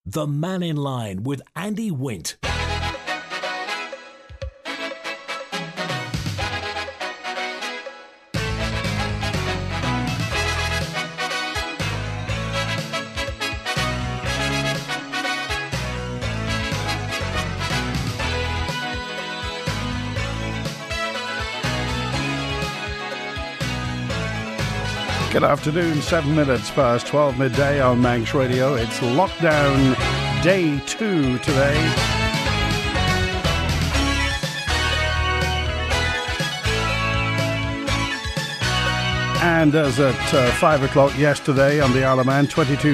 The Man in Line with Andy Wint. Good afternoon, 7 minutes past 12 midday on Manx Radio. It's lockdown day 2 today. And as at 5 o'clock yesterday on the Isle of Man,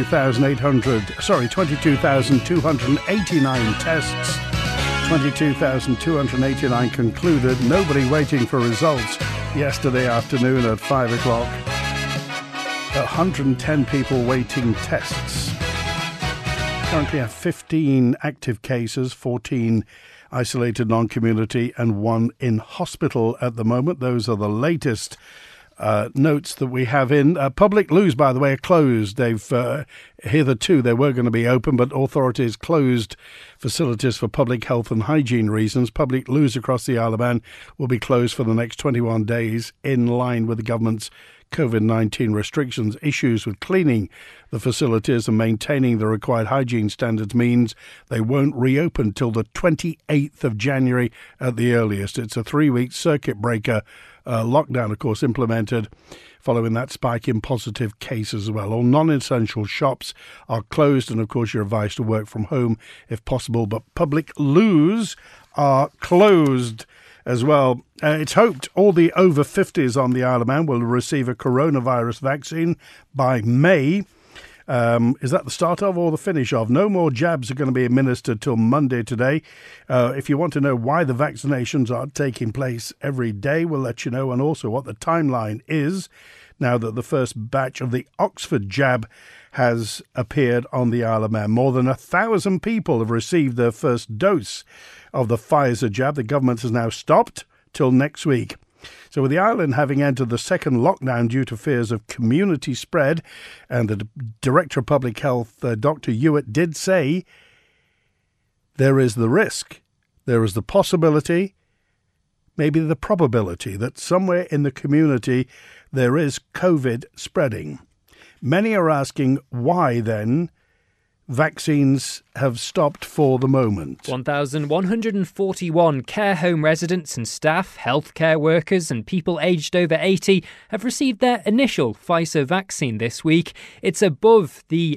22,289 tests, 22,289 concluded. Nobody waiting for results yesterday afternoon at 5 o'clock. 110 people waiting tests. Currently have 15 active cases, 14 isolated non-community and 1 in hospital at the moment. Those are the latest notes that we have in. Public loos, by the way, are closed. They've hitherto they were going to be open, but authorities closed facilities for public health and hygiene reasons. Public loos across the Isle of Man will be closed for the next 21 days in line with the government's COVID-19 restrictions. Issues with cleaning the facilities and maintaining the required hygiene standards means they won't reopen till the 28th of January at the earliest. It's a 3-week circuit breaker lockdown, of course, implemented following that spike in positive cases as well. All non-essential shops are closed and, of course, you're advised to work from home if possible, but public loos are closed as well. It's hoped all the over 50s on the Isle of Man will receive a coronavirus vaccine by May. Is that the start of or the finish of? No more jabs are going to be administered till Monday today. If you want to know why the vaccinations are taking place every day, we'll let you know, and also what the timeline is now that the first batch of the Oxford jab has appeared on the Isle of Man. More than 1,000 people have received their first dose of the Pfizer jab. The government has now stopped till next week. So with the island having entered the second lockdown due to fears of community spread, and the Director of Public Health, Dr. Hewitt, did say there is the risk, there is the possibility, maybe the probability that somewhere in the community there is COVID spreading. Many are asking why then vaccines have stopped for the moment. 1,141 care home residents and staff, healthcare workers and people aged over 80 have received their initial Pfizer vaccine this week. It's above the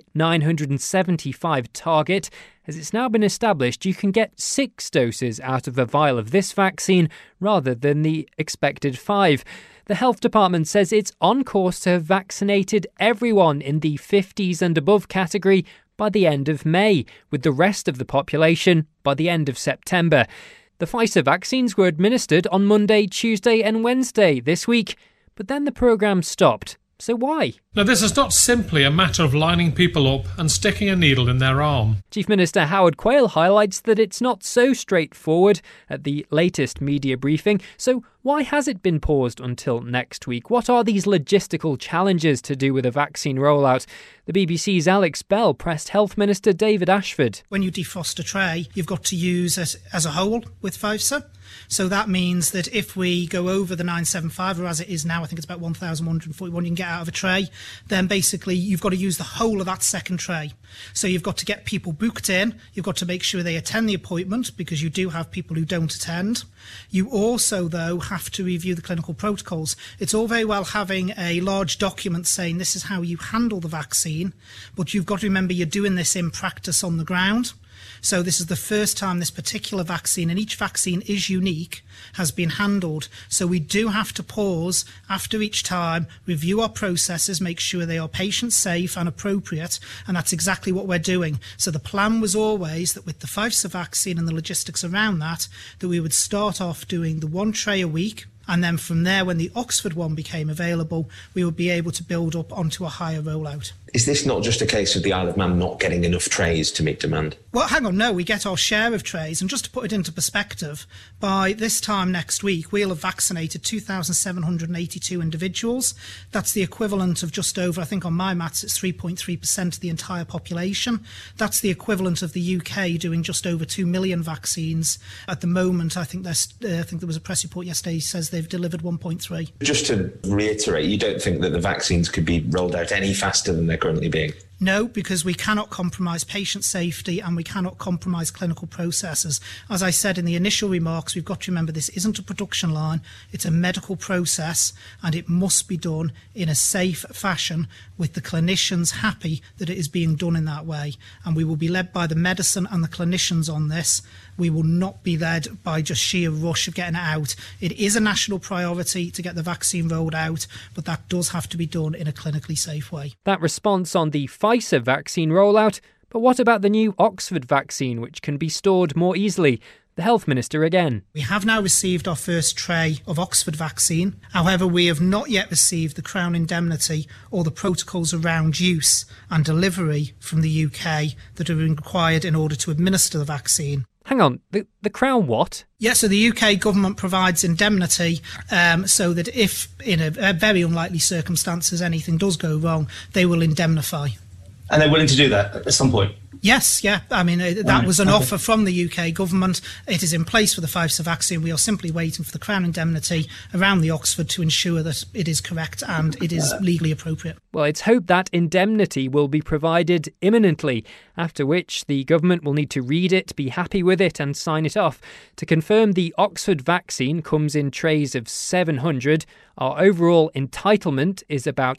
975 target. As it's now been established, you can get 6 doses out of a vial of this vaccine rather than the expected 5. The health department says it's on course to have vaccinated everyone in the 50s and above category by the end of May, with the rest of the population by the end of September. The Pfizer vaccines were administered on Monday, Tuesday and Wednesday this week, but then the programme stopped. So why? Now, this is not simply a matter of lining people up and sticking a needle in their arm. Chief Minister Howard Quayle highlights that it's not so straightforward at the latest media briefing. So why has it been paused until next week? What are these logistical challenges to do with a vaccine rollout? The BBC's Alex Bell pressed Health Minister David Ashford. When you defrost a tray, you've got to use it as a whole with Pfizer. So that means that if we go over the 975, or as it is now, I think it's about 1,141 you can get out of a tray, then basically you've got to use the whole of that second tray. So you've got to get people booked in, you've got to make sure they attend the appointment, because you do have people who don't attend. You also, though, have to review the clinical protocols. It's all very well having a large document saying this is how you handle the vaccine, but you've got to remember you're doing this in practice on the ground. So this is the first time this particular vaccine, and each vaccine is unique, has been handled. So we do have to pause after each time, review our processes, make sure they are patient safe and appropriate, and that's exactly what we're doing. So the plan was always that with the Pfizer vaccine and the logistics around that we would start off doing the 1 tray a week, and then from there, when the Oxford one became available, we would be able to build up onto a higher rollout. Is this not just a case of the Isle of Man not getting enough trays to meet demand? Well, hang on, no, we get our share of trays. And just to put it into perspective, by this time next week, we'll have vaccinated 2,782 individuals. That's the equivalent of just over, I think on my maths, it's 3.3% of the entire population. That's the equivalent of the UK doing just over 2 million vaccines. At the moment, I think there was a press report yesterday says they've delivered 1.3. Just to reiterate, you don't think that the vaccines could be rolled out any faster than they're currently being? No, because we cannot compromise patient safety and we cannot compromise clinical processes. As I said in the initial remarks, we've got to remember this isn't a production line, it's a medical process, and it must be done in a safe fashion with the clinicians happy that it is being done in that way. And we will be led by the medicine and the clinicians on this. We will not be led by just sheer rush of getting it out. It is a national priority to get the vaccine rolled out, but that does have to be done in a clinically safe way. That response on the Pfizer vaccine rollout, but what about the new Oxford vaccine, which can be stored more easily? The Health Minister again. We have now received our first tray of Oxford vaccine. However, we have not yet received the Crown indemnity or the protocols around use and delivery from the UK that are required in order to administer the vaccine. Hang on, the Crown what? Yeah, so the UK government provides indemnity so that if, in a very unlikely circumstances, anything does go wrong, they will indemnify. And they're willing to do that at some point? Yes, yeah. I mean, that was an offer from the UK government. It is in place for the Pfizer vaccine. We are simply waiting for the Crown indemnity around the Oxford to ensure that it is correct and it is legally appropriate. Well, it's hoped that indemnity will be provided imminently, after which the government will need to read it, be happy with it and sign it off. To confirm, the Oxford vaccine comes in trays of 700. Our overall entitlement is about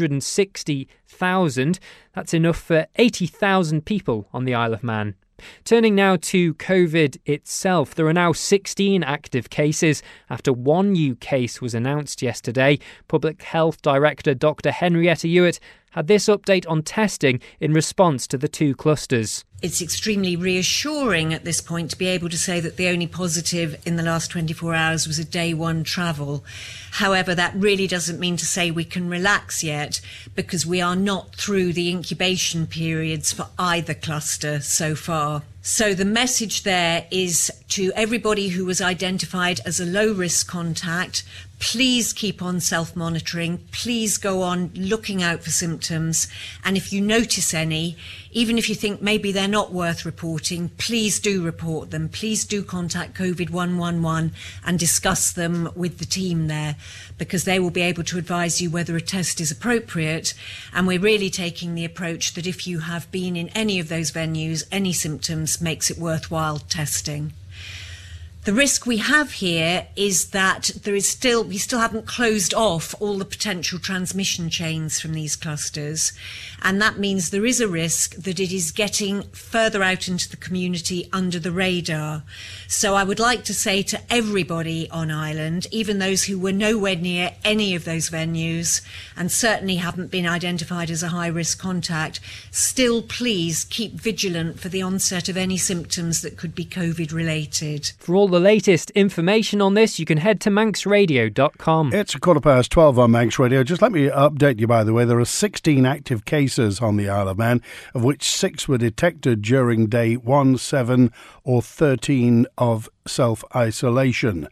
160,000. That's enough for 80,000 people on the Isle of Man. Turning now to COVID itself, there are now 16 active cases after one new case was announced yesterday. Public Health Director Dr. Henrietta Ewart had this update on testing in response to the two clusters. It's extremely reassuring at this point to be able to say that the only positive in the last 24 hours was a day one travel. However, that really doesn't mean to say we can relax yet, because we are not through the incubation periods for either cluster so far. So the message there is to everybody who was identified as a low-risk contact, please keep on self-monitoring, please go on looking out for symptoms, and if you notice any, even if you think maybe they're not worth reporting, please do report them. Please do contact COVID 111 and discuss them with the team there, because they will be able to advise you whether a test is appropriate. And we're really taking the approach that if you have been in any of those venues, any symptoms makes it worthwhile testing. The risk we have here is that we still haven't closed off all the potential transmission chains from these clusters. And that means there is a risk that it is getting further out into the community under the radar. So I would like to say to everybody on Ireland, even those who were nowhere near any of those venues and certainly haven't been identified as a high-risk contact, still please keep vigilant for the onset of any symptoms that could be COVID-related. For all the latest information on this, you can head to manxradio.com. It's 12:15 on Manx Radio. Just let me update you, by the way. There are 16 active cases on the Isle of Man, of which 6 were detected during day 1, 7 or 13 of self-isolation.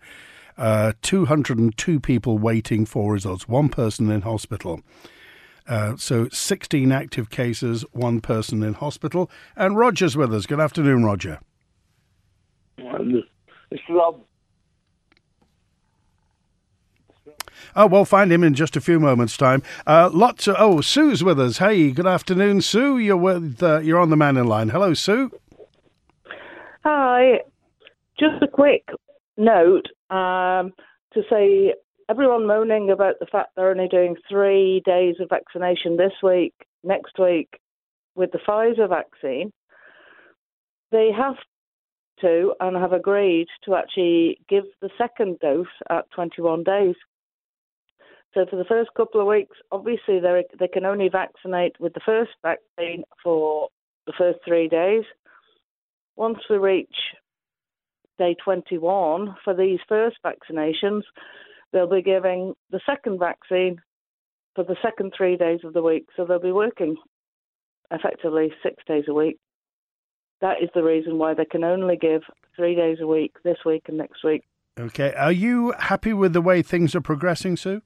202 people waiting for results, 1 person in hospital. So 16 active cases, 1 person in hospital. And Roger's with us. Good afternoon, Roger. It's Rob. Oh, we'll find him in just a few moments' time. Sue's with us. Hey, good afternoon, Sue. You're on the Man in Line. Hello, Sue. Hi. Just a quick note to say, everyone moaning about the fact they're only doing 3 days of vaccination this week, next week, with the Pfizer vaccine. They have to and have agreed to actually give the second dose at 21 days. So for the first couple of weeks, obviously they can only vaccinate with the first vaccine for the first 3 days. Once we reach day 21 for these first vaccinations, they'll be giving the second vaccine for the second 3 days of the week. So they'll be working effectively 6 days a week. That is the reason why they can only give 3 days a week this week and next week. Okay. Are you happy with the way things are progressing, Sue?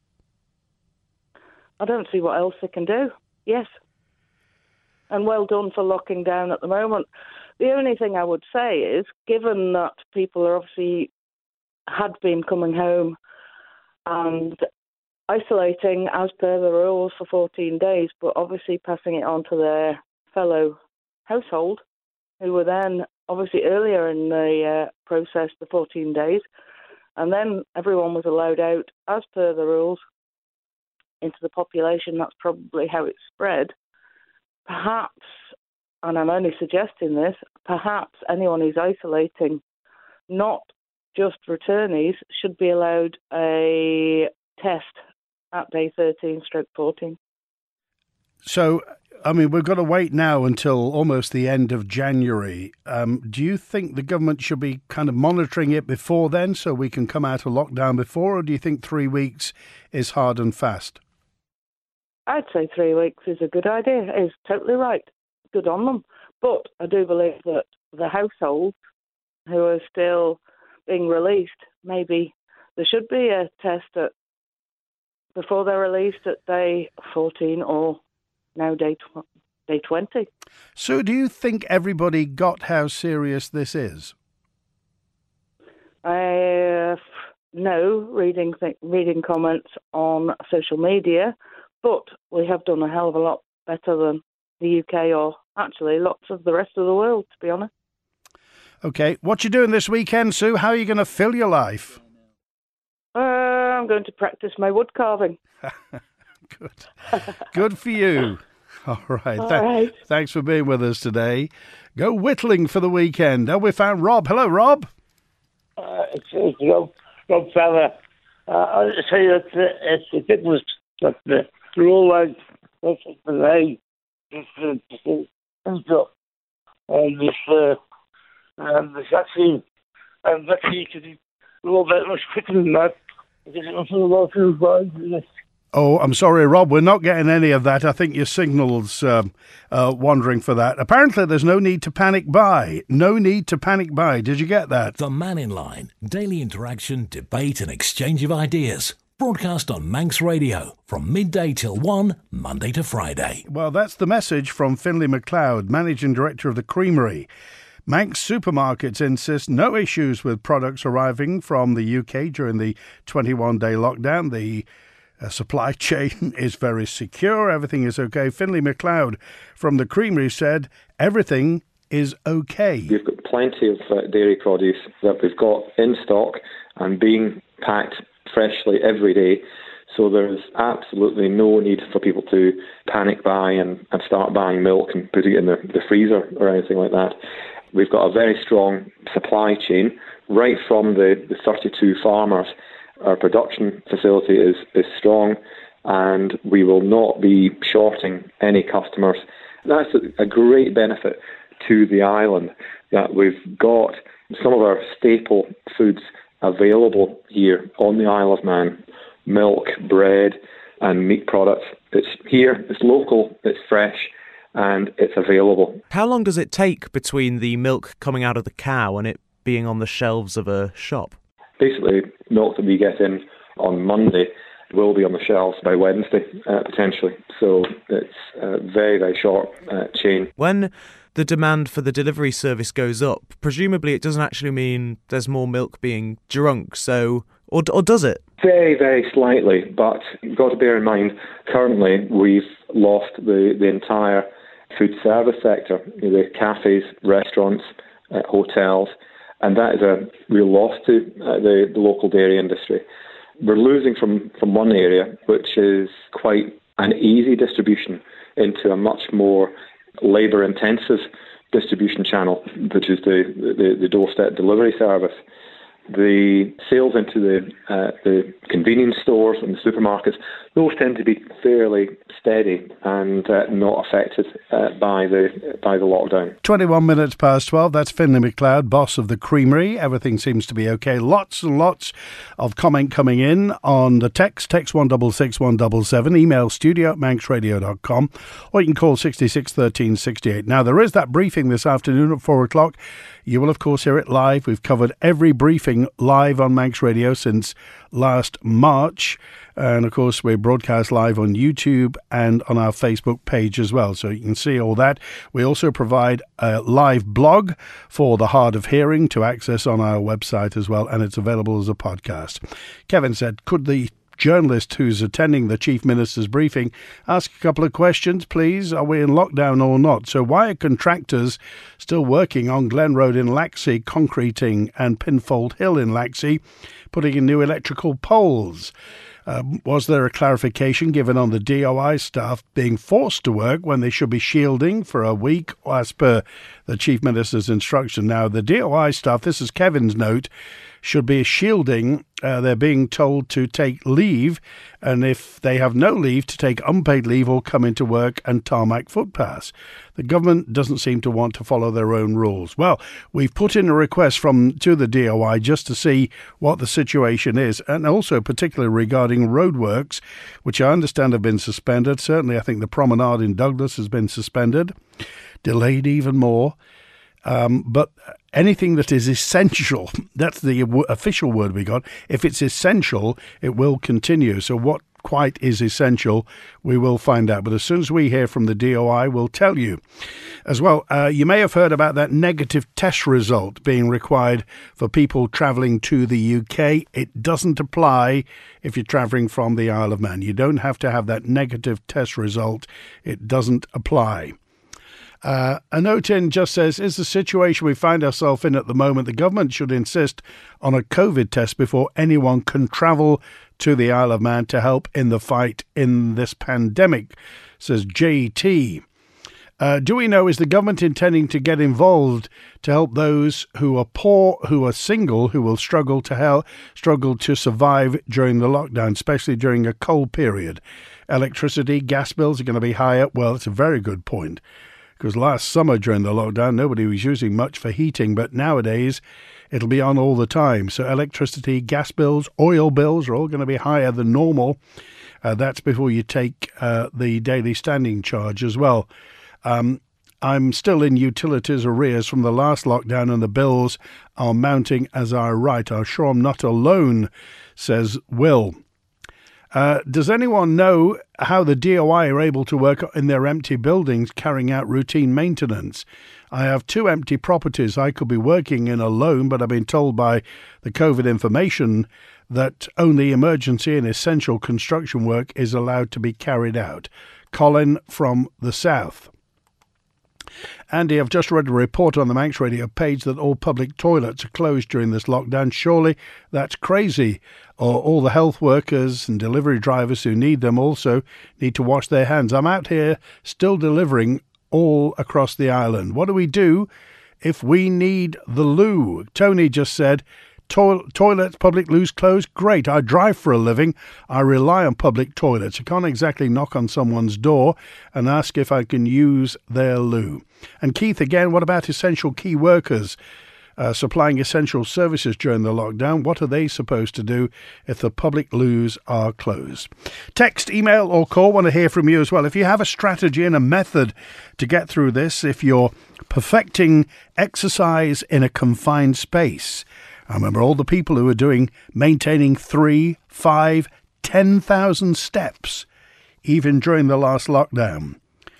I don't see what else they can do. Yes. And well done for locking down at the moment. The only thing I would say is, given that people are obviously had been coming home and isolating as per the rules for 14 days, but obviously passing it on to their fellow household, who were then obviously earlier in the process, the 14 days, and then everyone was allowed out as per the rules into the population. That's probably how it spread. Perhaps, and I'm only suggesting this, perhaps anyone who's isolating, not just returnees, should be allowed a test at day 13/14. So, I mean, we've got to wait now until almost the end of January. Do you think the government should be kind of monitoring it before then so we can come out of lockdown before, or do you think 3 weeks is hard and fast? I'd say 3 weeks is a good idea. It's totally right. Good on them. But I do believe that the households who are still being released, maybe there should be a test before they're released at day 14 or now day 20. So do you think everybody got how serious this is? No, reading comments on social media, but we have done a hell of a lot better than the UK or actually lots of the rest of the world, to be honest. Okay, what you doing this weekend, Sue? How are you going to fill your life? I'm going to practice my wood carving. Good for you. All right. All right. Thanks for being with us today. Go whittling for the weekend. Oh, we found Rob. Hello, Rob. It's Rob Feller. I'll say that it's ridiculous that the rollout of the day is up on this vaccine. And vaccine could roll out much quicker than that because it was a lot of fine. Oh, I'm sorry, Rob. We're not getting any of that. I think your signal's wandering for that. Apparently, there's no need to panic buy. No need to panic buy. Did you get that? The Man in Line. Daily interaction, debate and exchange of ideas. Broadcast on Manx Radio from midday till 1, Monday to Friday. Well, that's the message from Finlay MacLeod, Managing Director of the Creamery. Manx supermarkets insist no issues with products arriving from the UK during the 21-day lockdown. The supply chain is very secure. Everything is okay. Finlay MacLeod from the Creamery said everything is okay. We've got plenty of dairy produce that we've got in stock and being packed freshly every day. So there's absolutely no need for people to panic buy and start buying milk and putting it in the freezer or anything like that. We've got a very strong supply chain right from the 32 farmers. Our production facility is strong and we will not be shorting any customers. That's a great benefit to the island, that we've got some of our staple foods available here on the Isle of Man. Milk, bread and meat products. It's here, it's local, it's fresh and it's available. How long does it take between the milk coming out of the cow and it being on the shelves of a shop? Basically, milk that we get in on Monday will be on the shelves by Wednesday, potentially. So it's a very, very short chain. When the demand for the delivery service goes up, presumably it doesn't actually mean there's more milk being drunk, so or does it? Very, very slightly, but you've got to bear in mind, currently we've lost the entire food service sector, the cafes, restaurants, hotels, and that is a real loss to the local dairy industry. We're losing from one area, which is quite an easy distribution, into a much more labour-intensive distribution channel, which is the doorstep delivery service. The sales into the convenience stores and the supermarkets those tend to be fairly steady and not affected by the lockdown. 21 minutes past 12. That's Finlay McLeod, boss of the Creamery. Everything seems to be okay. Lots and lots of comment coming in on the text 166 177, email studio@manxradio.com, or you can call 66 13 68. Now, there is that briefing this afternoon at 4 o'clock. You will, of course, hear it live. We've covered every briefing live on Manx Radio since last March. And, of course, we're broadcast live on YouTube and on our Facebook page as well, so you can see all that. We also provide a live blog for the hard of hearing to access on our website as well, and it's available as a podcast. Kevin said, could the journalist who's attending the Chief Minister's briefing ask a couple of questions, please? Are we in lockdown or not? So why are contractors still working on Glen Road in Laxey, concreting, and Pinfold Hill in Laxey, putting in new electrical poles? Was there a clarification given on the DOI staff being forced to work when they should be shielding for a week as per the Chief Minister's instruction? Now, the DOI staff, this is Kevin's note, should be shielding. They're being told to take leave, and if they have no leave, to take unpaid leave or come into work and tarmac footpaths. The government doesn't seem to want to follow their own rules. Well, we've put in a request to the DOI just to see what the situation is, and also particularly regarding roadworks, which I understand have been suspended. Certainly, I think the promenade in Douglas has been suspended, delayed even more. But anything that is essential, that's the official word we got. If it's essential, it will continue. So what quite is essential, we will find out. But as soon as we hear from the DOI, we'll tell you. As well, you may have heard about that negative test result being required for people travelling to the UK. It doesn't apply if you're travelling from the Isle of Man. You don't have to have that negative test result. It doesn't apply. A note in just says, is the situation we find ourselves in at the moment, the government should insist on a COVID test before anyone can travel to the Isle of Man to help in the fight in this pandemic, says JT. Do we know, is the government intending to get involved to help those who are poor, who are single, who will struggle to survive during the lockdown, especially during a cold period? Electricity, gas bills are going to be higher. Well, it's a very good point. Because last summer during the lockdown, nobody was using much for heating, but nowadays it'll be on all the time. So electricity, gas bills, oil bills are all going to be higher than normal. That's before you take the daily standing charge as well. I'm still in utilities arrears from the last lockdown, and the bills are mounting as I write. I'm sure I'm not alone, says Will. Does anyone know how the DOI are able to work in their empty buildings carrying out routine maintenance? I have 2 empty properties I could be working in alone, but I've been told by the COVID information that only emergency and essential construction work is allowed to be carried out. Colin from the south. Andy, I've just read a report on the Manx Radio page that all public toilets are closed during this lockdown. Surely that's crazy. Or all the health workers and delivery drivers who need them also need to wash their hands. I'm out here still delivering all across the island. What do we do if we need the loo? Tony just said, toilets, public loos closed. Great. I drive for a living. I rely on public toilets. I can't exactly knock on someone's door and ask if I can use their loo. And Keith, again, what about essential key workers supplying essential services during the lockdown? What are they supposed to do if the public loos are closed? Text, email or call. Want to hear from you as well. If you have a strategy and a method to get through this, if you're perfecting exercise in a confined space. I remember all the people who were maintaining 3, 5, 10,000 steps, even during the last lockdown.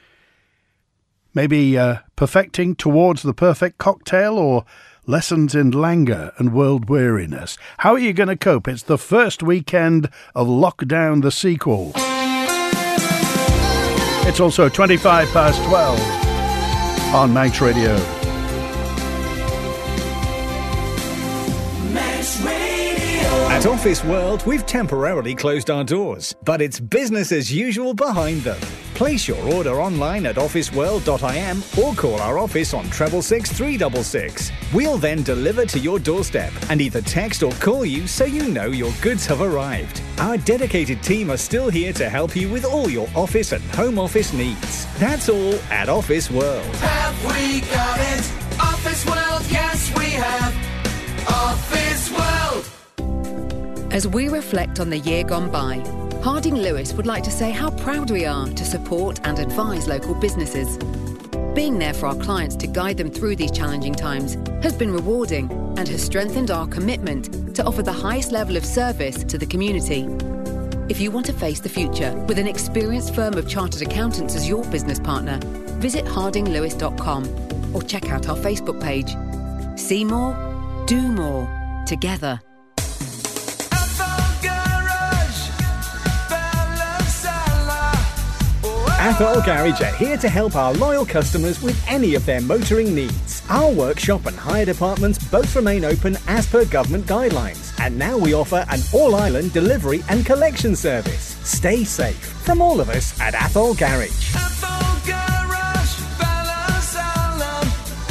Maybe perfecting towards the perfect cocktail, or lessons in languor and world weariness. How are you going to cope? It's the first weekend of Lockdown, the sequel. It's also 25 past 12 on Manx Radio. At Office World, we've temporarily closed our doors, but it's business as usual behind them. Place your order online at officeworld.im or call our office on 666 366. We'll then deliver to your doorstep and either text or call you so you know your goods have arrived. Our dedicated team are still here to help you with all your office and home office needs. That's all at Office World. Have we got it? Office World, yes we have. Office World. As we reflect on the year gone by, Harding Lewis would like to say how proud we are to support and advise local businesses. Being there for our clients to guide them through these challenging times has been rewarding and has strengthened our commitment to offer the highest level of service to the community. If you want to face the future with an experienced firm of chartered accountants as your business partner, visit hardinglewis.com or check out our Facebook page. See more, do more, together. Athol Garage are here to help our loyal customers with any of their motoring needs. Our workshop and hire departments both remain open as per government guidelines. And now we offer an all-island delivery and collection service. Stay safe from all of us at Athol Garage. Athol Garage, Balasalam,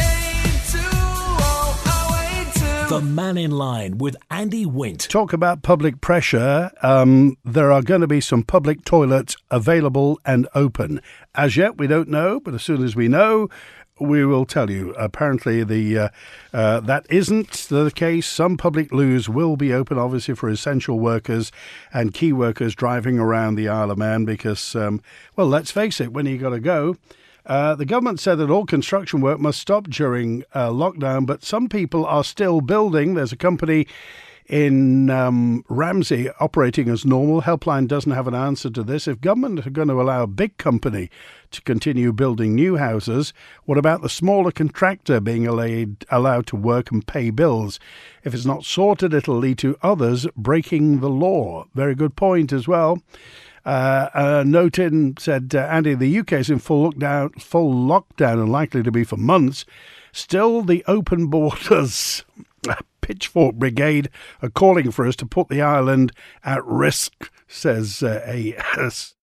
820 The Man in Line with Andy Wint. Talk about public pressure. There are going to be some public toilets available and open. As yet, we don't know, but as soon as we know, we will tell you. Apparently, that isn't the case. Some public loos will be open, obviously, for essential workers and key workers driving around the Isle of Man because, well, let's face it, when you got to go, the government said that all construction work must stop during lockdown, but some people are still building. There's a company in Ramsey operating as normal. Helpline doesn't have an answer to this. If government are going to allow a big company to continue building new houses, what about the smaller contractor being allowed to work and pay bills? If it's not sorted, it'll lead to others breaking the law. Very good point as well. Note in said, Andy, the UK is in full lockdown and likely to be for months. Still, the open borders Pitchfork Brigade are calling for us to put the island at risk, says AS.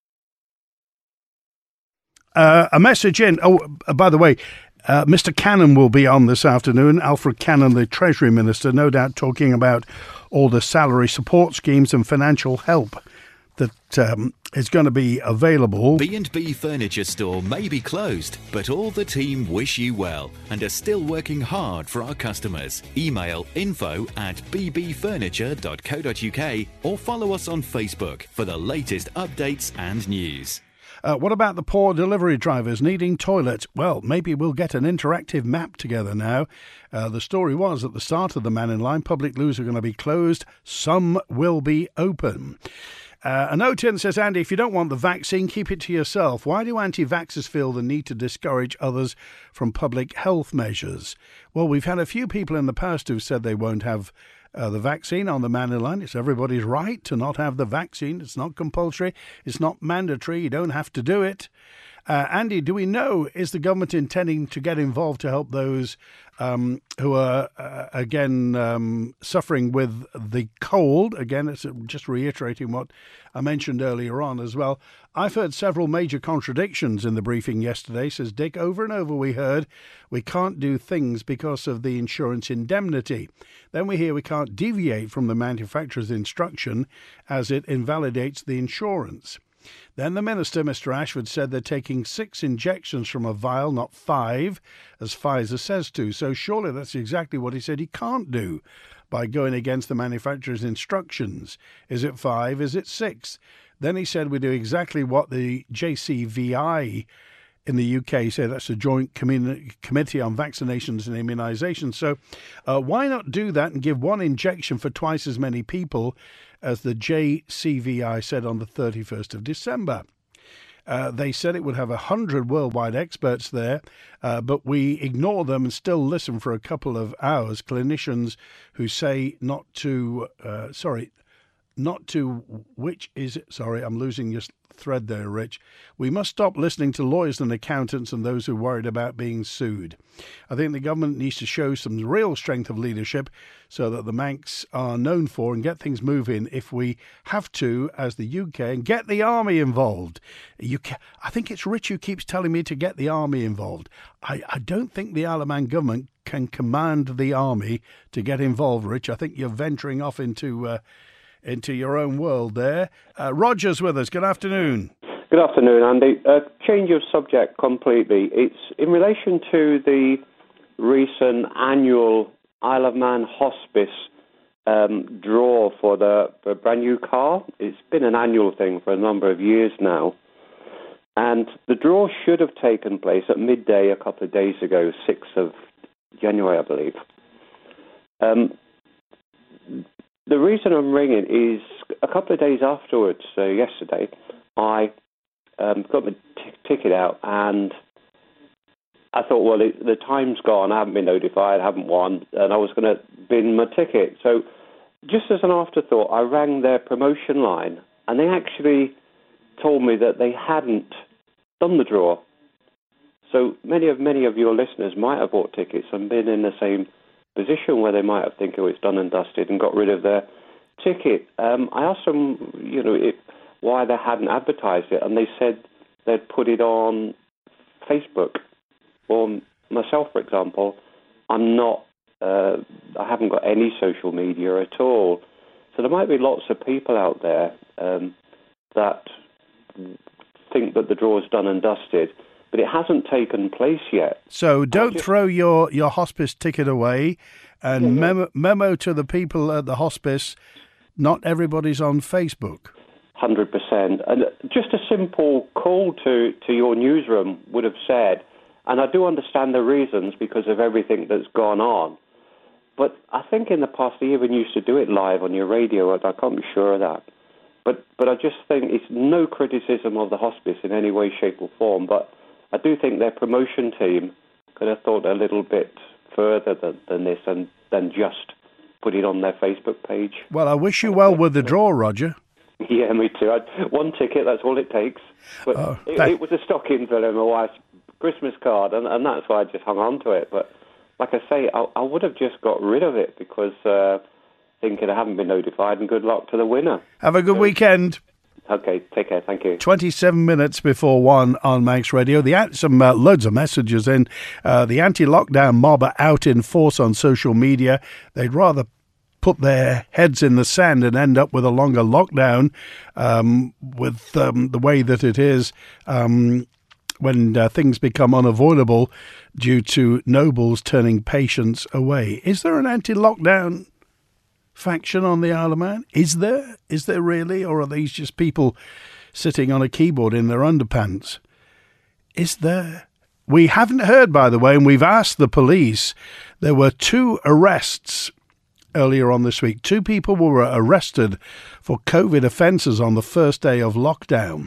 A message in. Oh, by the way, Mr. Cannon will be on this afternoon. Alfred Cannon, the Treasury Minister, no doubt talking about all the salary support schemes and financial help that is going to be available. B&B Furniture Store may be closed, but all the team wish you well and are still working hard for our customers. Email info@bbfurniture.co.uk or follow us on Facebook for the latest updates and news. What about the poor delivery drivers needing toilets? Well, maybe we'll get an interactive map together now. The story was at the start of the Man in Line, public loos are going to be closed. Some will be open. A note in says, Andy, if you don't want the vaccine, keep it to yourself. Why do anti-vaxxers feel the need to discourage others from public health measures? Well, we've had a few people in the past who've said they won't have the vaccine on the Man in Line. It's everybody's right to not have the vaccine. It's not compulsory. It's not mandatory. You don't have to do it. Andy, do we know, is the government intending to get involved to help those who are, suffering with the cold? Again, it's just reiterating what I mentioned earlier on as well. I've heard several major contradictions in the briefing yesterday, says Dick. Over and over we heard we can't do things because of the insurance indemnity. Then we hear we can't deviate from the manufacturer's instruction as it invalidates the insurance. Then the Minister, Mr. Ashford, said they're taking 6 injections from a vial, not 5, as Pfizer says to. So surely that's exactly what he said he can't do by going against the manufacturer's instructions. Is it 5? Is it 6? Then he said we do exactly what the JCVI in the UK say. That's the Joint Committee on Vaccinations and Immunisations. So why not do that and give 1 injection for twice as many people as the JCVI said on the 31st of December. They said it would have 100 worldwide experts there, but we ignore them and still listen for a couple of hours. Clinicians who say which is it? Sorry, I'm losing your thread there, Rich. We must stop listening to lawyers and accountants and those who are worried about being sued. I think the government needs to show some real strength of leadership so that the Manx are known for and get things moving if we have to as the UK, and get the army involved. I think it's Rich who keeps telling me to get the army involved. I don't think the Isle of Man government can command the army to get involved, Rich. I think you're venturing off into your own world there. Roger's with us. Good afternoon. Good afternoon, Andy. Change of subject completely. It's in relation to the recent annual Isle of Man hospice draw for the brand new car. It's been an annual thing for a number of years now. And the draw should have taken place at midday a couple of days ago, 6th of January, I believe. The reason I'm ringing is a couple of days afterwards, so yesterday, I got my ticket out, and I thought, well, the time's gone, I haven't been notified, I haven't won, and I was going to bin my ticket. So just as an afterthought, I rang their promotion line, and they actually told me that they hadn't done the draw. So many of your listeners might have bought tickets and been in the same position where they might have think, oh, it's done and dusted, and got rid of their ticket. I asked them, why they hadn't advertised it, and they said they'd put it on Facebook. Well, myself, for example, I haven't got any social media at all. So there might be lots of people out there that think that the draw is done and dusted, but it hasn't taken place yet. So don't throw your hospice ticket away, and memo to the people at the hospice, not everybody's on Facebook. 100%. And just a simple call to your newsroom would have said, and I do understand the reasons because of everything that's gone on, but I think in the past they even used to do it live on your radio, and I can't be sure of that. But I just think it's no criticism of the hospice in any way, shape or form, but I do think their promotion team could have thought a little bit further than this and than just put it on their Facebook page. Well, I wish you well with the draw, Roger. Yeah, me too. One ticket, that's all it takes. But it was a stocking for my wife's Christmas card, and that's why I just hung on to it. But like I say, I would have just got rid of it because thinking I haven't been notified, and good luck to the winner. Have a good weekend. Okay, take care. Thank you. 27 minutes before 1 on Manx Radio. Loads of messages in. The anti-lockdown mob are out in force on social media. They'd rather put their heads in the sand and end up with a longer lockdown with the way that it is when things become unavoidable due to nobles turning patients away. Is there an anti-lockdown faction on the Isle of Man? Is there really? Or are these just people sitting on a keyboard in their underpants? Is there? We haven't heard, by the way, and we've asked the police. There were 2 arrests earlier on this week. 2 people were arrested for COVID offences on the first day of lockdown.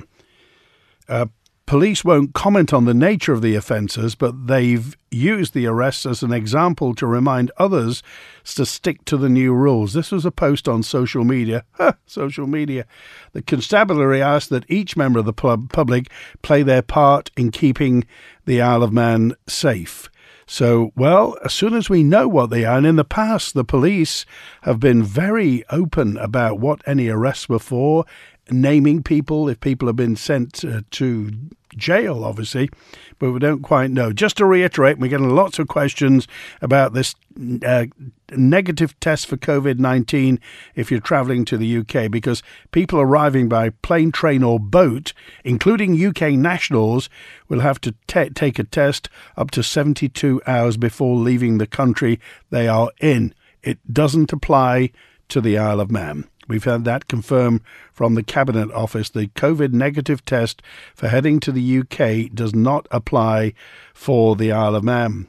Police won't comment on the nature of the offences, but they've used the arrests as an example to remind others to stick to the new rules. This was a post on social media. Social media. The constabulary asked that each member of the public play their part in keeping the Isle of Man safe. So, well, as soon as we know what they are, and in the past the police have been very open about what any arrests were for, naming people if people have been sent to jail, obviously, but we don't quite know. Just to reiterate, we're getting lots of questions about this negative test for COVID-19 if you're travelling to the UK, because people arriving by plane, train or boat, including UK nationals, will have to take a test up to 72 hours before leaving the country they are in. It doesn't apply to the Isle of Man. We've had that confirmed from the Cabinet Office. The COVID negative test for heading to the UK does not apply for the Isle of Man.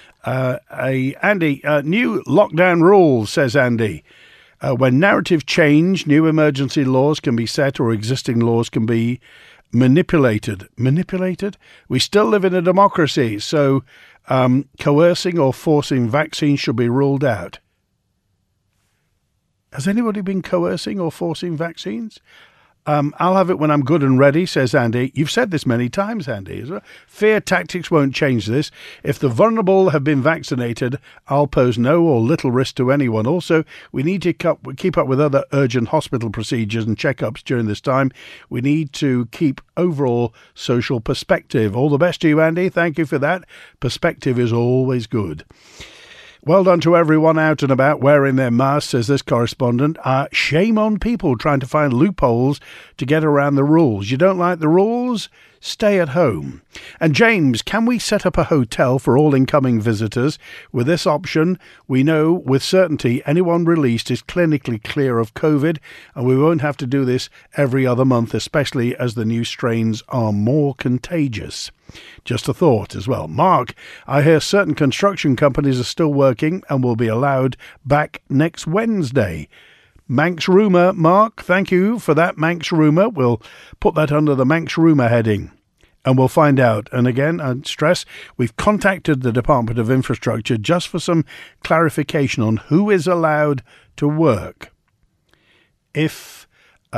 Andy, new lockdown rules, says Andy. When narrative change, new emergency laws can be set or existing laws can be manipulated. Manipulated? We still live in a democracy, so coercing or forcing vaccines should be ruled out. Has anybody been coercing or forcing vaccines? I'll have it when I'm good and ready, says Andy. You've said this many times, Andy. Fear tactics won't change this. If the vulnerable have been vaccinated, I'll pose no or little risk to anyone. Also, we need to keep up with other urgent hospital procedures and checkups during this time. We need to keep overall social perspective. All the best to you, Andy. Thank you for that. Perspective is always good. Well done to everyone out and about wearing their masks, says this correspondent. Shame on people trying to find loopholes to get around the rules. You don't like the rules? Stay at home. And James, can we set up a hotel for all incoming visitors? With this option, we know with certainty anyone released is clinically clear of COVID, and we won't have to do this every other month, especially as the new strains are more contagious. Just a thought as well. Mark, I hear certain construction companies are still working and will be allowed back next Wednesday. Manx rumour, Mark. Thank you for that, Manx rumour. We'll put that under the Manx rumour heading and we'll find out. And again, I stress, we've contacted the Department of Infrastructure just for some clarification on who is allowed to work. If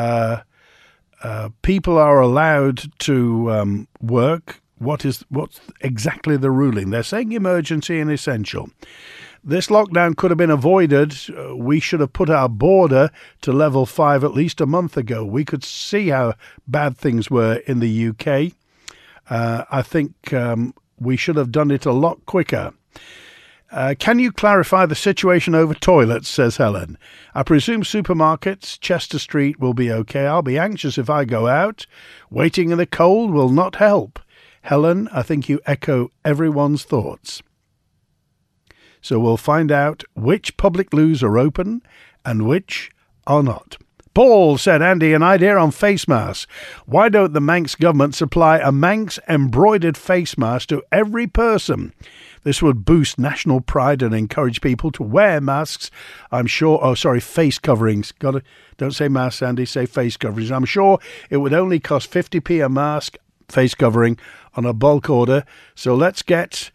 people are allowed to work, what's exactly the ruling? They're saying emergency and essential. This lockdown could have been avoided. We should have put our border to level 5 at least a month ago. We could see how bad things were in the UK. I think we should have done it a lot quicker. Can you clarify the situation over toilets, says Helen. I presume supermarkets, Chester Street will be okay. I'll be anxious if I go out. Waiting in the cold will not help. Helen, I think you echo everyone's thoughts. So we'll find out which public loos are open and which are not. Paul said, Andy, an idea on face masks. Why don't the Manx government supply a Manx embroidered face mask to every person? This would boost national pride and encourage people to wear masks. I'm sure, face coverings. Don't say masks, Andy, say face coverings. I'm sure it would only cost 50p a mask, face covering, on a bulk order. So let's get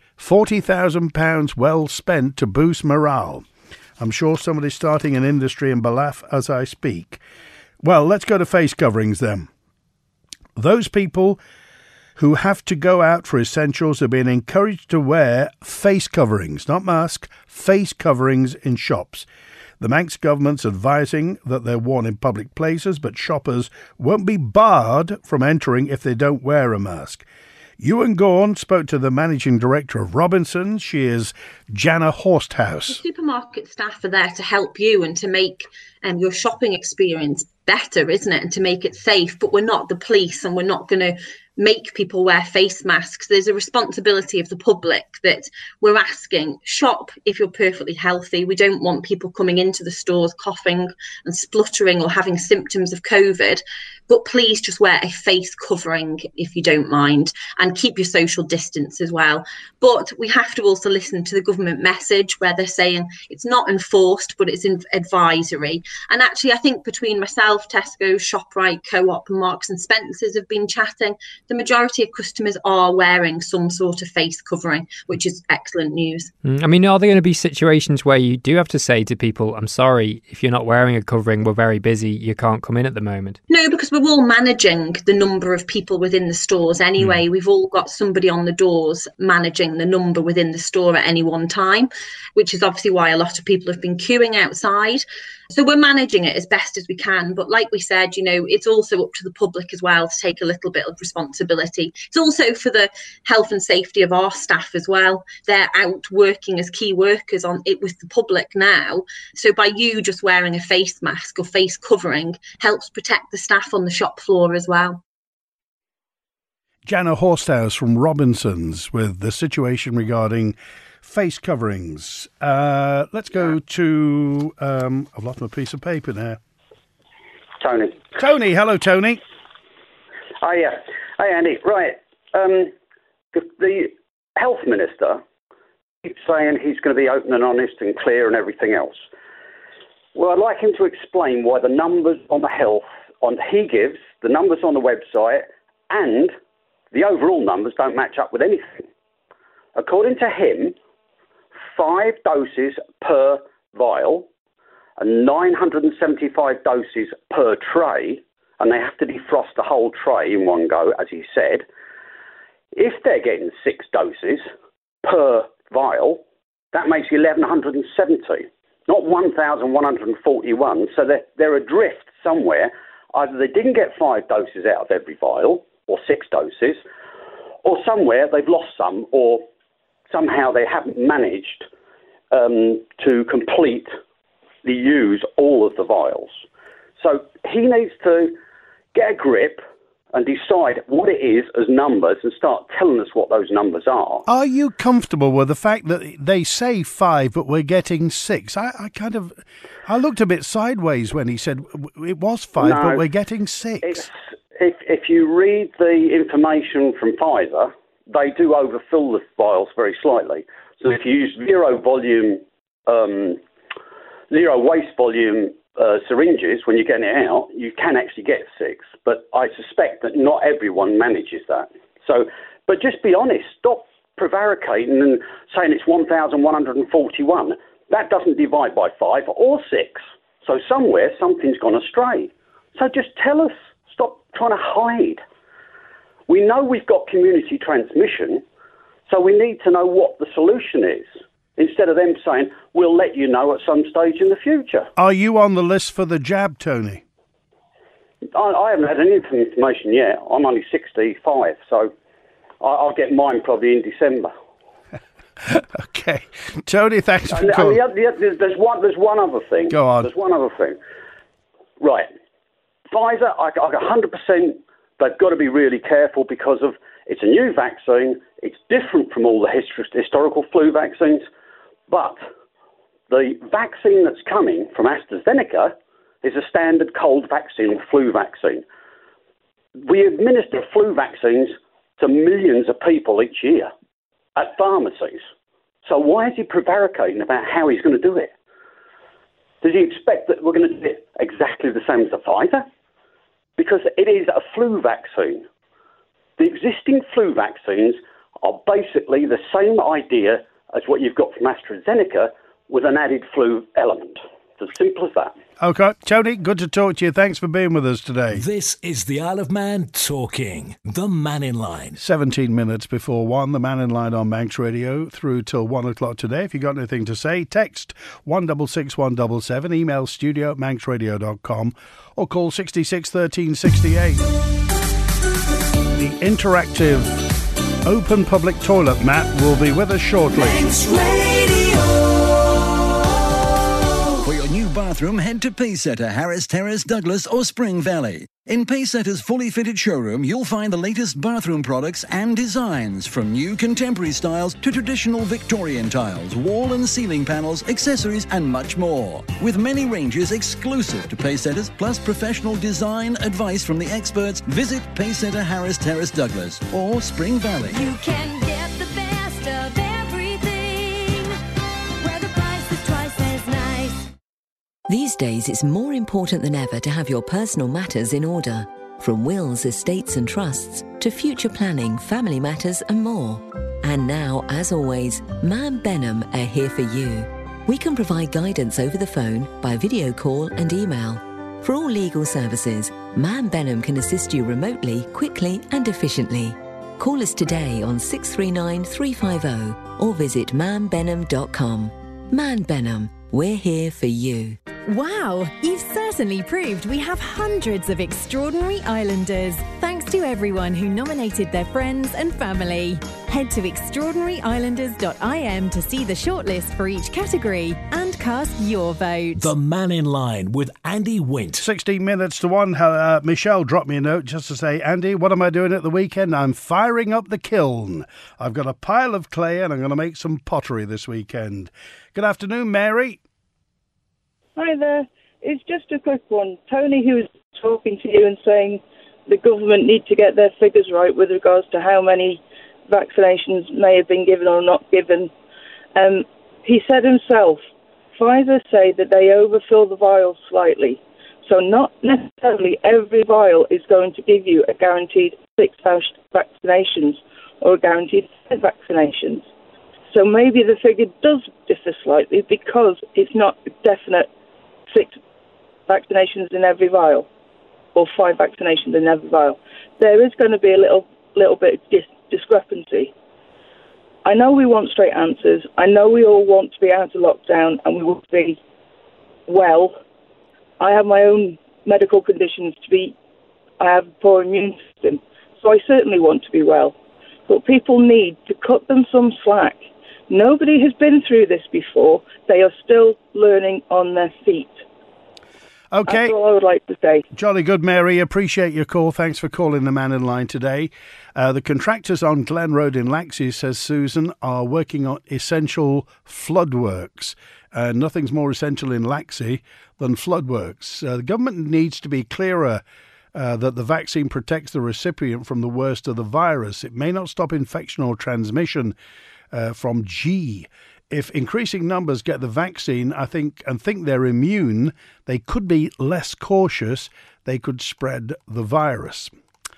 £40,000 well spent to boost morale. I'm sure somebody's starting an industry in Ballaugh as I speak. Well, let's go to face coverings then. Those people who have to go out for essentials are being encouraged to wear face coverings, not masks, face coverings in shops. The Manx government's advising that they're worn in public places, but shoppers won't be barred from entering if they don't wear a mask. Ewan Gorn spoke to the managing director of Robinsons. She is Jana Horsthouse. The supermarket staff are there to help you and to make your shopping experience better, isn't it? And to make it safe. But we're not the police and we're not going to make people wear face masks. There's a responsibility of the public that we're asking, shop if you're perfectly healthy. We don't want people coming into the stores coughing and spluttering or having symptoms of COVID. But please just wear a face covering if you don't mind, and keep your social distance as well. But we have to also listen to the government message where they're saying it's not enforced, but it's advisory. And actually, I think between myself, Tesco, ShopRite, Co-op and Marks and Spencer's have been chatting. The majority of customers are wearing some sort of face covering, which is excellent news. I mean, are there going to be situations where you do have to say to people, I'm sorry, if you're not wearing a covering, we're very busy, you can't come in at the moment? No, because we're all managing the number of people within the stores anyway. We've all got somebody on the doors managing the number within the store at any one time, which is obviously why a lot of people have been queuing outside. So we're managing it as best as we can. But like we said, it's also up to the public as well to take a little bit of responsibility. It's also for the health and safety of our staff as well. They're out working as key workers on it with the public now. So by you just wearing a face mask or face covering helps protect the staff on the shop floor as well. Jana Horsthouse from Robinsons with the situation regarding face coverings. Let's go to... I've lost my piece of paper now. Tony. Hello, Tony. Oh, yeah. Hey, Andy. Right. The health minister keeps saying he's going to be open and honest and clear and everything else. Well, I'd like him to explain why the numbers on the health he gives, the numbers on the website, and the overall numbers don't match up with anything. According to him, 5 doses per vial, and 975 doses per tray, and they have to defrost the whole tray in one go, as he said. If they're getting 6 doses per vial, that makes 1,170, not 1,141. So they're adrift somewhere. Either they didn't get 5 doses out of every vial, or 6 doses, or somewhere they've lost some, or somehow they haven't managed to completely use all of the vials. So he needs to get a grip and decide what it is as numbers and start telling us what those numbers are. Are you comfortable with the fact that they say 5, but we're getting 6? I looked a bit sideways when he said it was 5, No, but we're getting 6. If you read the information from Pfizer, they do overfill the vials very slightly. So if you use zero waste volume syringes when you're getting it out, you can actually get 6. But I suspect that not everyone manages that. So, but just be honest. Stop prevaricating and saying it's 1,141. That doesn't divide by 5 or 6. So somewhere something's gone astray. So just tell us. Stop trying to hide. We know we've got community transmission, so we need to know what the solution is, instead of them saying, we'll let you know at some stage in the future. Are you on the list for the jab, Tony? I haven't had any information yet. I'm only 65, so I'll get mine probably in December. Okay. Tony, thanks for calling. There's one other thing. Go on. There's one other thing. Right. Pfizer, I 100%, they've got to be really careful because of it's a new vaccine. It's different from all the historical flu vaccines. But the vaccine that's coming from AstraZeneca is a standard cold vaccine or flu vaccine. We administer flu vaccines to millions of people each year at pharmacies. So why is he prevaricating about how he's going to do it? Does he expect that we're going to do it exactly the same as the Pfizer? Because it is a flu vaccine. The existing flu vaccines are basically the same idea as what you've got from AstraZeneca with an added flu element. It's as simple as that. Okay. Tony, good to talk to you. Thanks for being with us today. This is the Isle of Man talking. The Man in Line. 17 minutes before 1, the Man in Line on Manx Radio through till 1 o'clock today. If you've got anything to say, text 166177, email studio@manxradio.com or call 66 13 68. The interactive open public toilet mat will be with us shortly. Manx Radio. For your new bathroom, head to Pacesetter, Harris Terrace, Douglas or Spring Valley. In Pacesetter's fully fitted showroom, you'll find the latest bathroom products and designs, from new contemporary styles to traditional Victorian tiles, wall and ceiling panels, accessories and much more. With many ranges exclusive to Pacesetters, plus professional design advice from the experts, visit Pacesetter, Harris Terrace, Douglas or Spring Valley. You can get the best of everything, where the price is twice as nice. These days, it's more important than ever to have your personal matters in order. From wills, estates and trusts to future planning, family matters and more. And now, as always, Man Benham are here for you. We can provide guidance over the phone, by video call and email. For all legal services, Man Benham can assist you remotely, quickly and efficiently. Call us today on 639 350 or visit manbenham.com. Man Benham, we're here for you. Wow, you've certainly proved we have hundreds of extraordinary islanders, thanks to everyone who nominated their friends and family. Head to extraordinaryislanders.im to see the shortlist for each category and cast your vote. The Man in Line with Andy Wint. 16 minutes to 1. Michelle dropped me a note just to say, Andy, what am I doing at the weekend? I'm firing up the kiln. I've got a pile of clay and I'm going to make some pottery this weekend. Good afternoon, Mary. Hi there. It's just a quick one. Tony, who was talking to you and saying the government need to get their figures right with regards to how many vaccinations may have been given or not given. He said himself, Pfizer say that they overfill the vials slightly. So not necessarily every vial is going to give you a guaranteed 6 vaccinations or a guaranteed 10 vaccinations. So maybe the figure does differ slightly because it's not a definite 6 vaccinations in every vial or 5 vaccinations in every vial. There is going to be a little bit of discrepancy. I know we want straight answers. I know we all want to be out of lockdown and we want to be well. I have my own medical conditions I have a poor immune system, so I certainly want to be well. But people need to cut them some slack. Nobody has been through this before. They are still learning on their feet. Okay. That's all I would like to say. Jolly good, Mary. Appreciate your call. Thanks for calling the man in line today. The contractors on Glen Road in Laxey, says Susan, are working on essential flood works. Nothing's more essential in Laxey than flood works. The government needs to be clearer that the vaccine protects the recipient from the worst of the virus. It may not stop infection or transmission from G. If increasing numbers get the vaccine, think they're immune, they could be less cautious. They could spread the virus.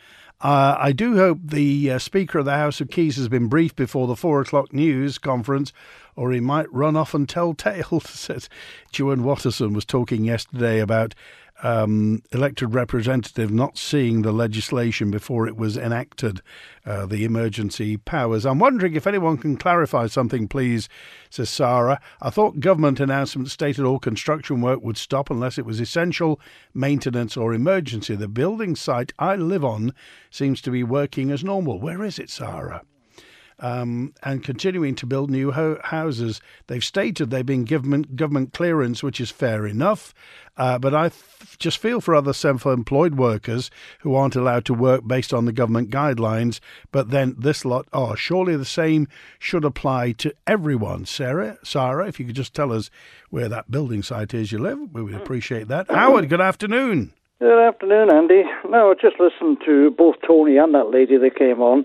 I do hope the Speaker of the House of Keys has been briefed before the 4:00 news conference, or he might run off and tell tales. Says Joan Watterson was talking yesterday about elected representative not seeing the legislation before it was enacted, the emergency powers. I'm wondering if anyone can clarify something, please, says Sarah. I thought government announcement stated all construction work would stop unless it was essential, maintenance or emergency. The building site I live on seems to be working as normal. Where is it, Sarah? And continuing to build new houses. They've stated they've been government clearance, which is fair enough. But I just feel for other self-employed workers who aren't allowed to work based on the government guidelines. But then this lot, surely the same should apply to everyone. Sarah, if you could just tell us where that building site is you live, we would appreciate that. Howard, good afternoon. Good afternoon, Andy. No, I just listened to both Tony and that lady that came on.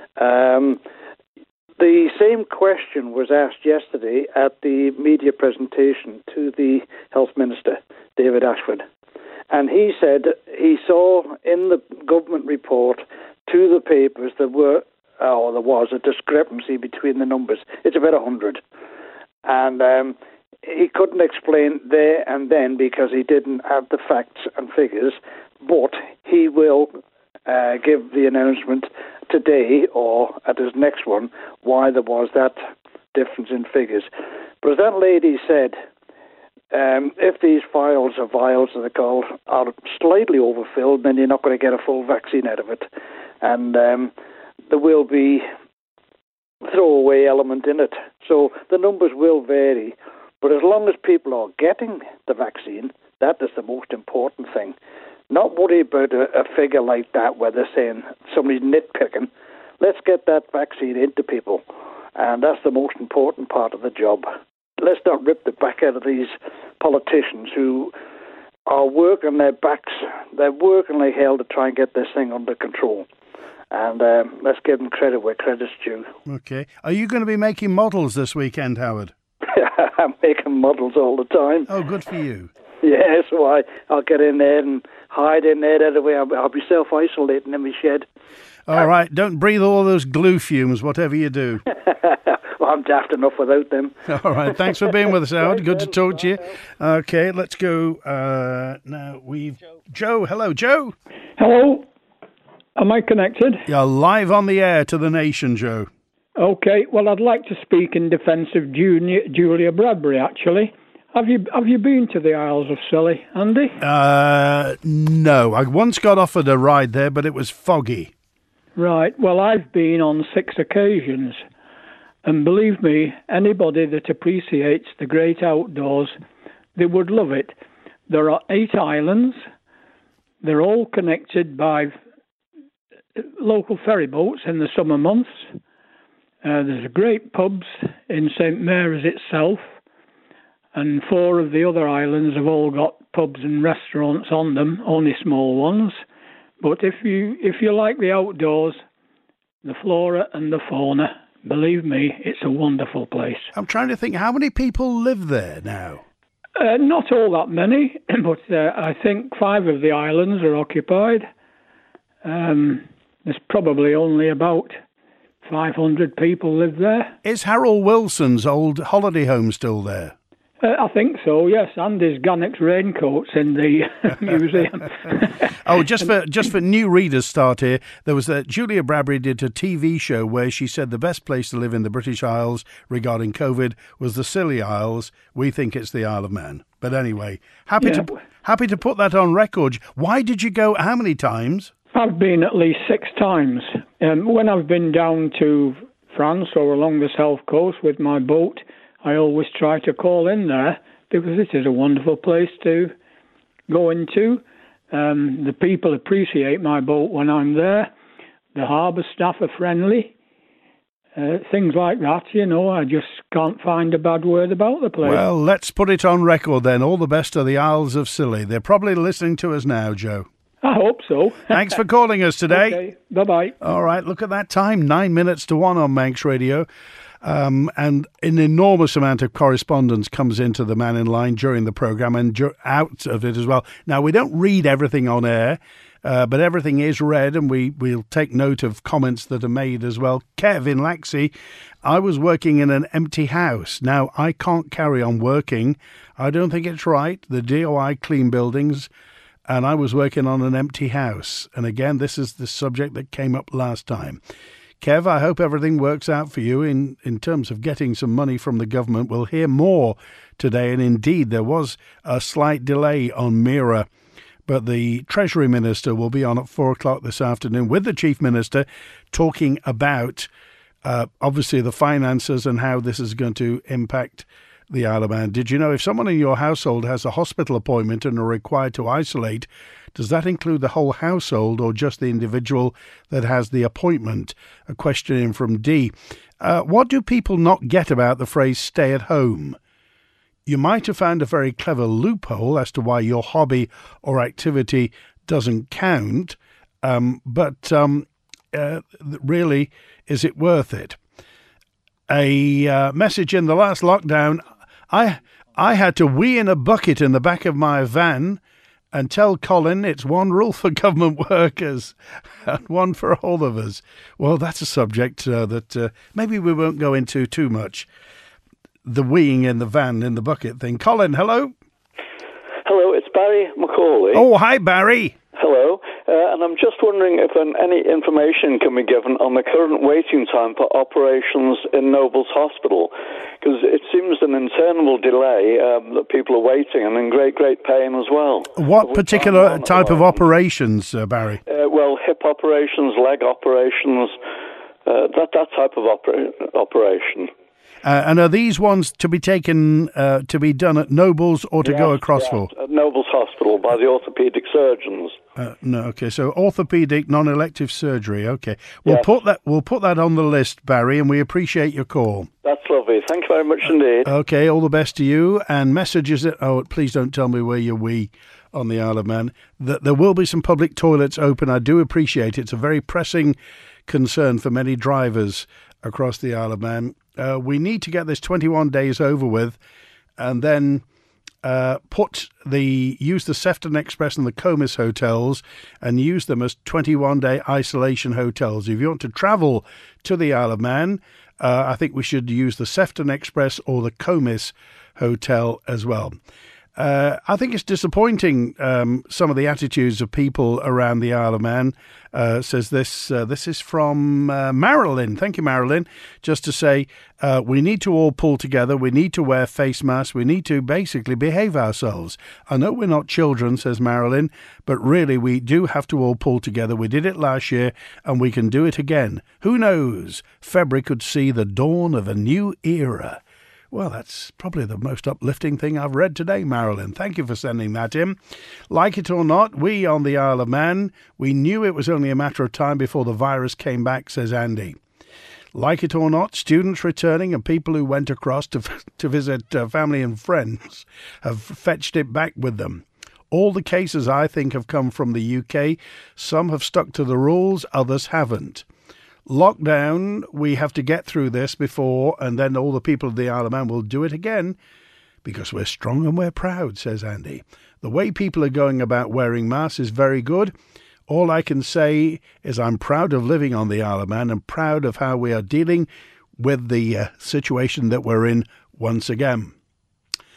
The same question was asked yesterday at the media presentation to the Health Minister, David Ashford. And he said he saw in the government report to the papers there was a discrepancy between the numbers. It's about 100. And he couldn't explain there and then because he didn't have the facts and figures, but he will give the announcement today or at his next one why there was that difference in figures. But as that lady said, if these vials as they call, are slightly overfilled, then you're not going to get a full vaccine out of it. And there will be throwaway element in it. So the numbers will vary. But as long as people are getting the vaccine, that is the most important thing. Not worry about a figure like that where they're saying somebody's nitpicking. Let's get that vaccine into people. And that's the most important part of the job. Let's not rip the back out of these politicians who are working their backs. They're working like hell to try and get this thing under control. And let's give them credit where credit's due. Okay. Are you going to be making models this weekend, Howard? I'm making models all the time. Oh, good for you. Yeah, so I'll get in there and hide in there that way. I'll be self-isolating in my shed. All right, don't breathe all those glue fumes, whatever you do. Well, I'm daft enough without them. All right, thanks for being with us, Howard. Good to talk to you. Okay, let's go. Now we've Joe. Hello, Joe. Hello. Am I connected? You're live on the air to the nation, Joe. Okay, well, I'd like to speak in defence of Julia Bradbury, actually. Have you been to the Isles of Scilly, Andy? No. I once got offered a ride there, but it was foggy. Right. Well, I've been on 6 occasions. And believe me, anybody that appreciates the great outdoors, they would love it. There are 8 islands. They're all connected by local ferry boats in the summer months. There's great pubs in St Mary's itself. And 4 of the other islands have all got pubs and restaurants on them, only small ones. But if you like the outdoors, the flora and the fauna, believe me, it's a wonderful place. I'm trying to think, how many people live there now? Not all that many, but I think 5 of the islands are occupied. There's probably only about 500 people live there. Is Harold Wilson's old holiday home still there? I think so, yes. Andy's Gannex raincoats in the museum. Oh, just for new readers start here, there was Julia Bradbury did a TV show where she said the best place to live in the British Isles regarding COVID was the Scilly Isles. We think it's the Isle of Man. But anyway, happy to put that on record. Why did you go? How many times? I've been at least 6 times. When I've been down to France or along the south coast with my boat, I always try to call in there because it is a wonderful place to go into. The people appreciate my boat when I'm there. The harbour staff are friendly. Things like that, I just can't find a bad word about the place. Well, let's put it on record then. All the best to the Isles of Scilly. They're probably listening to us now, Joe. I hope so. Thanks for calling us today. Okay, bye-bye. All right, look at that time, 9 minutes to 1 on Manx Radio. And an enormous amount of correspondence comes into the Man in Line during the programme and out of it as well. Now, we don't read everything on air, but everything is read, and we'll take note of comments that are made as well. Kevin Laxey, I was working in an empty house. Now, I can't carry on working. I don't think it's right. The DOI clean buildings, and I was working on an empty house. And again, this is the subject that came up last time. Kev, I hope everything works out for you in terms of getting some money from the government. We'll hear more today, and indeed there was a slight delay on Mira, but the Treasury Minister will be on at 4 o'clock this afternoon with the Chief Minister talking about, obviously, the finances and how this is going to impact the Isle of Man. Did you know if someone in your household has a hospital appointment and are required to isolate, does that include the whole household or just the individual that has the appointment? A question in from D. What do people not get about the phrase stay at home? You might have found a very clever loophole as to why your hobby or activity doesn't count, but really, is it worth it? A message in the last lockdown, I had to wee in a bucket in the back of my van and tell Colin it's one rule for government workers and one for all of us. Well, that's a subject that maybe we won't go into too much. The weeing in the van in the bucket thing. Colin, hello. Hello, it's Barry Macaulay. Oh, hi, Barry. Hello, and I'm just wondering if any information can be given on the current waiting time for operations in Nobles Hospital, because it seems an interminable delay that people are waiting and in great pain as well. What particular type of operations, Barry? Well, hip operations, leg operations, that type of operation. And are these ones to be taken, to be done at Nobles or to go across for? At Nobles Hospital by the orthopaedic surgeons. No, okay. So orthopaedic, non-elective surgery. Okay, we'll put that on the list, Barry, and we appreciate your call. That's lovely. Thank you very much indeed. Okay, all the best to you. And messages. Please don't tell me where you wee on the Isle of Man. There will be some public toilets open. I do appreciate it. It's a very pressing concern for many drivers across the Isle of Man. We need to get this 21 days over with, and then use the Sefton Express and the Comis hotels and use them as 21-day isolation hotels. If you want to travel to the Isle of Man, I think we should use the Sefton Express or the Comis hotel as well. I think it's disappointing, some of the attitudes of people around the Isle of Man. Says this is from Marilyn. Thank you, Marilyn. Just to say, we need to all pull together. We need to wear face masks. We need to basically behave ourselves. I know we're not children, says Marilyn, but really we do have to all pull together. We did it last year and we can do it again. Who knows? February could see the dawn of a new era. Well, that's probably the most uplifting thing I've read today, Marilyn. Thank you for sending that in. Like it or not, we on the Isle of Man, we knew it was only a matter of time before the virus came back, says Andy. Like it or not, students returning and people who went across to visit family and friends have fetched it back with them. All the cases, I think, have come from the UK. Some have stuck to the rules, others haven't. Lockdown, we have to get through this before, and then all the people of the Isle of Man will do it again because we're strong and we're proud, says Andy. The way people are going about wearing masks is very good. All I can say is I'm proud of living on the Isle of Man and proud of how we are dealing with the situation that we're in once again.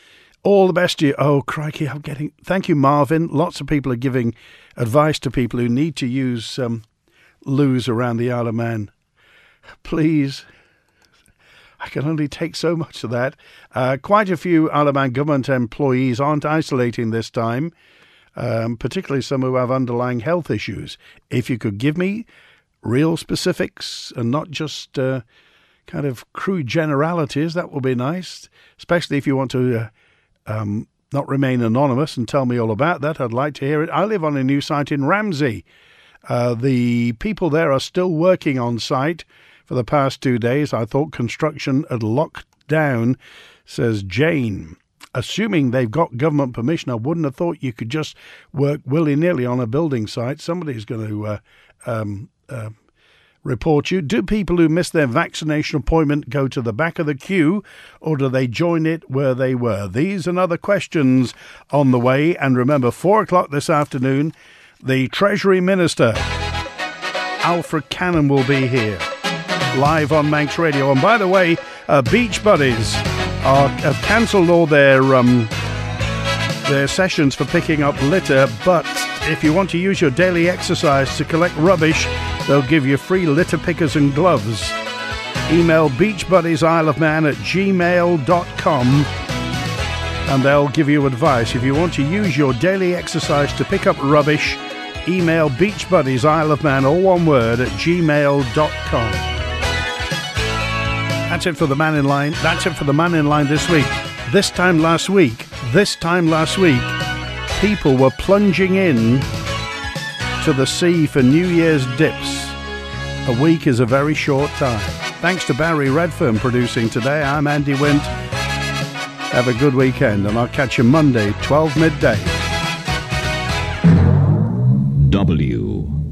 All the best to you. Oh, crikey, thank you, Marvin. Lots of people are giving advice to people who need to use loos around the Isle of Man. Please, I can only take so much of that. Quite a few Isle of Man government employees aren't isolating this time, particularly some who have underlying health issues. If you could give me real specifics and not just kind of crude generalities, that would be nice, especially if you want to not remain anonymous and tell me all about that. I'd like to hear it. I live on a new site in Ramsey. The people there are still working on site for the past 2 days. I thought construction had locked down, says Jane. Assuming they've got government permission, I wouldn't have thought you could just work willy-nilly on a building site. Somebody's going to report you. Do people who miss their vaccination appointment go to the back of the queue, or do they join it where they were? These and other questions on the way. And remember, 4 o'clock this afternoon, the Treasury Minister, Alfred Cannon, will be here, live on Manx Radio. And by the way, Beach Buddies have cancelled all their sessions for picking up litter, but if you want to use your daily exercise to collect rubbish, they'll give you free litter pickers and gloves. Email beachbuddiesisleofman@gmail.com and they'll give you advice. If you want to use your daily exercise to pick up rubbish, email beachbuddiesisleofman, all one word, @gmail.com. That's it for the Man in Line. That's it for the Man in Line this week. This time last week, people were plunging in to the sea for New Year's dips. A week is a very short time. Thanks to Barry Redfern producing today. I'm Andy Wint. Have a good weekend, and I'll catch you Monday, 12 midday. W